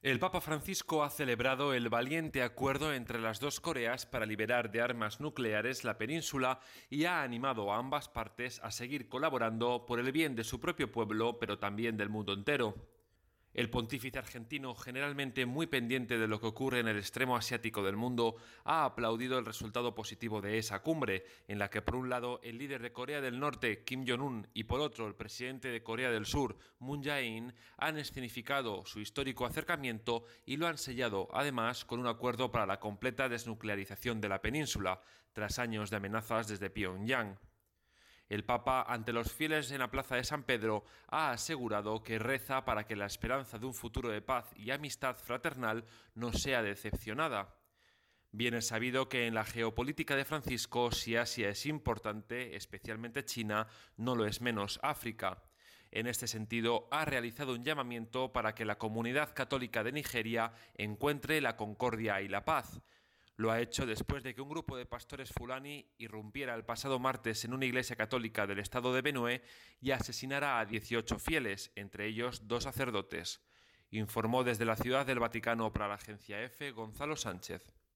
El Papa Francisco ha celebrado el valiente acuerdo entre las dos Coreas para liberar de armas nucleares la península y ha animado a ambas partes a seguir colaborando por el bien de su propio pueblo, pero también del mundo entero. El pontífice argentino, generalmente muy pendiente de lo que ocurre en el extremo asiático del mundo, ha aplaudido el resultado positivo de esa cumbre, en la que por un lado el líder de Corea del Norte, Kim Jong-un, y por otro el presidente de Corea del Sur, Moon Jae-in, han escenificado su histórico acercamiento y lo han sellado además con un acuerdo para la completa desnuclearización de la península, tras años de amenazas desde Pyongyang. El Papa, ante los fieles en la plaza de San Pedro, ha asegurado que reza para que la esperanza de un futuro de paz y amistad fraternal no sea decepcionada. Bien es sabido que en la geopolítica de Francisco, si Asia es importante, especialmente China, no lo es menos África. En este sentido, ha realizado un llamamiento para que la comunidad católica de Nigeria encuentre la concordia y la paz. Lo ha hecho después de que un grupo de pastores fulani irrumpiera el pasado martes en una iglesia católica del estado de Benue y asesinara a 18 fieles, entre ellos 2 sacerdotes. Informó desde la Ciudad del Vaticano para la agencia EFE Gonzalo Sánchez.